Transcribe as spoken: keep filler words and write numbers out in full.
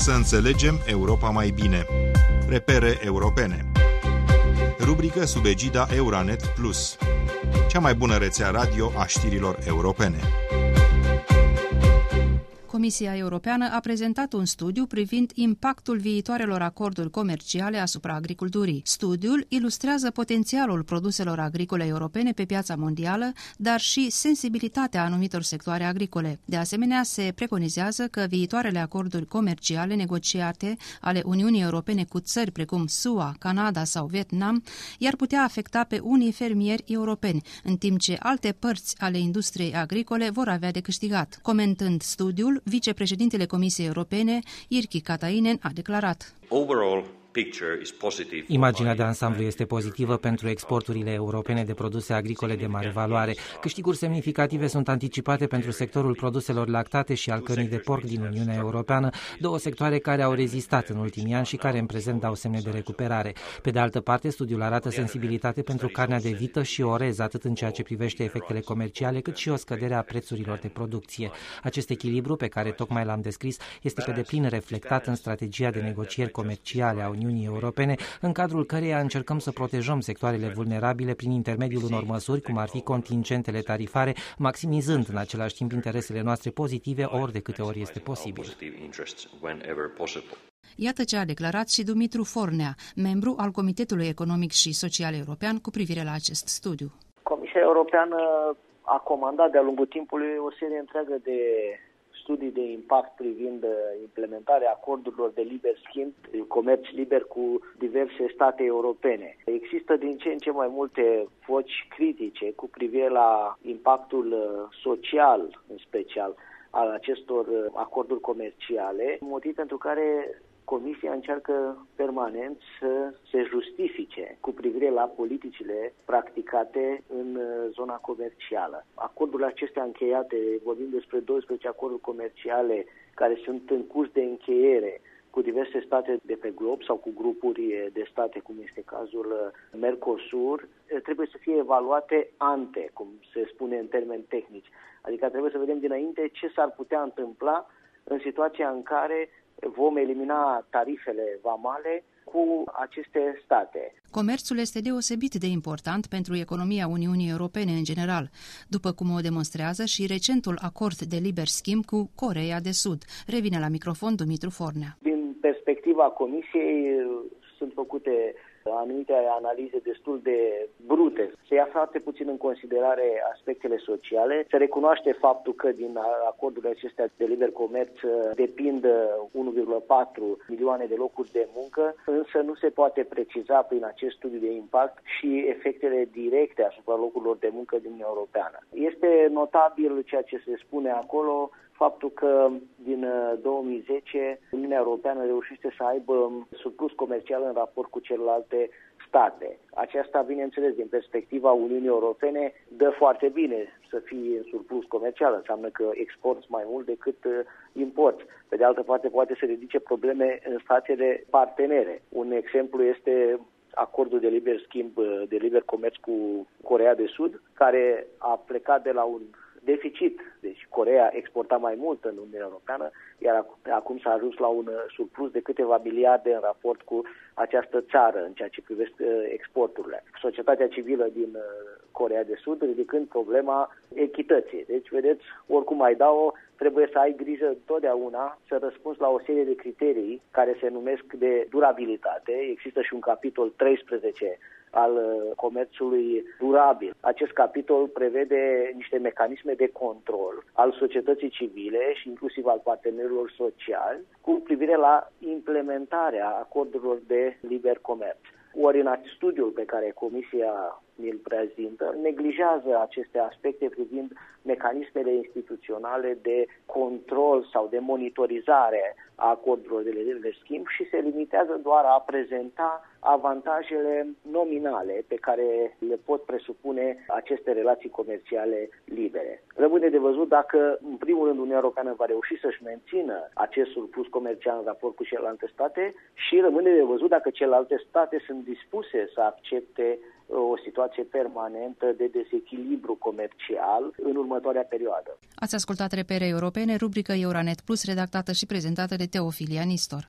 Să înțelegem Europa mai bine. Repere europene. Rubrică sub egida Euranet Plus. Cea mai bună rețea radio a știrilor europene. Comisia Europeană a prezentat un studiu privind impactul viitoarelor acorduri comerciale asupra agriculturii. Studiul ilustrează potențialul produselor agricole europene pe piața mondială, dar și sensibilitatea anumitor sectoare agricole. De asemenea, se preconizează că viitoarele acorduri comerciale negociate ale Uniunii Europene cu țări precum S U A, Canada sau Vietnam i-ar putea afecta pe unii fermieri europeni, în timp ce alte părți ale industriei agricole vor avea de câștigat. Comentând studiul, vicepreședintele Comisiei Europene, Jyrki Katainen, a declarat: Imaginea de ansamblu este pozitivă pentru exporturile europene de produse agricole de mare valoare. Câștiguri semnificative sunt anticipate pentru sectorul produselor lactate și al cărnii de porc din Uniunea Europeană, două sectoare care au rezistat în ultimii ani și care în prezent dau semne de recuperare. Pe de altă parte, studiul arată sensibilitate pentru carnea de vită și orez, atât în ceea ce privește efectele comerciale, cât și o scădere a prețurilor de producție. Acest echilibru, pe care tocmai l-am descris, este pe deplin reflectat în strategia de negocieri comerciale a Uniunii Europene, în cadrul căreia încercăm să protejăm sectoarele vulnerabile prin intermediul unor măsuri, cum ar fi contingentele tarifare, maximizând în același timp interesele noastre pozitive ori de câte ori este posibil. Iată ce a declarat și Dumitru Fornea, membru al Comitetului Economic și Social European, cu privire la acest studiu. Comisia Europeană a comandat de-a lungul timpului o serie întreagă de studii de impact privind implementarea acordurilor de liber schimb, comerț liber cu diverse state europene. Există din ce în ce mai multe voci critice cu privire la impactul social, în special, al acestor acorduri comerciale, motiv pentru care Comisia încearcă permanent să se justifice cu privire la politicile practicate în zona comercială. Acordurile acestea încheiate, vorbim despre doisprezece acorduri comerciale care sunt în curs de încheiere cu diverse state de pe glob sau cu grupuri de state, cum este cazul Mercosur, trebuie să fie evaluate ante, cum se spune în termeni tehnici. Adică trebuie să vedem dinainte ce s-ar putea întâmpla în situația în care vom elimina tarifele vamale cu aceste state. Comerțul este deosebit de important pentru economia Uniunii Europene în general, după cum o demonstrează și recentul acord de liber schimb cu Coreea de Sud. Revine la microfon Dumitru Fornea. Din perspectiva Comisiei sunt făcute anumite analize destul de brute. Se ia foarte puțin în considerare aspectele sociale. Se recunoaște faptul că din acordurile acestea de liber comerț depind unu virgulă patru milioane de locuri de muncă, însă nu se poate preciza prin acest studiu de impact și efectele directe asupra locurilor de muncă din Uniunea Europeană. Este notabil ceea ce se spune acolo, faptul că din două mii zece Uniunea Europeană reușește să aibă surplus comercial în raport cu celelalte state. Aceasta, bineînțeles, din perspectiva Uniunii Europene, dă foarte bine să fii în surplus comercial. Înseamnă că exporți mai mult decât imporți. Pe de altă parte, poate să ridice probleme în statele partenere. Un exemplu este acordul de liber schimb, de liber comerț cu Coreea de Sud, care a plecat de la un deficit. Deci Coreea exporta mai mult în Uniunea Europeană, iar acum s-a ajuns la un surplus de câteva miliarde în raport cu această țară în ceea ce privește exporturile. Societatea civilă din Coreea de Sud ridicând problema echității. Deci, vedeți, oricum ai da-o, trebuie să ai grijă totdeauna să răspunzi la o serie de criterii care se numesc de durabilitate. Există și un capitol treisprezece al comerțului durabil. Acest capitol prevede niște mecanisme de control al societății civile și inclusiv al partenerilor sociali cu privire la implementarea acordurilor de liber comerț. Ori în studiul pe care Comisia îl prezintă, neglijează aceste aspecte privind mecanismele instituționale de control sau de monitorizare a acordurilor de liber schimb și se limitează doar a prezenta avantajele nominale pe care le pot presupune aceste relații comerciale libere. Rămâne de văzut dacă, în primul rând, Uniunea Europeană va reuși să-și mențină acest surplus comercial în raport cu celelalte state și rămâne de văzut dacă celelalte state sunt dispuse să accepte o situație permanentă de dezechilibru comercial în următoarea perioadă. Ați ascultat Repere Europene, rubrică Euranet Plus, redactată și prezentată de Teofilia Nistor.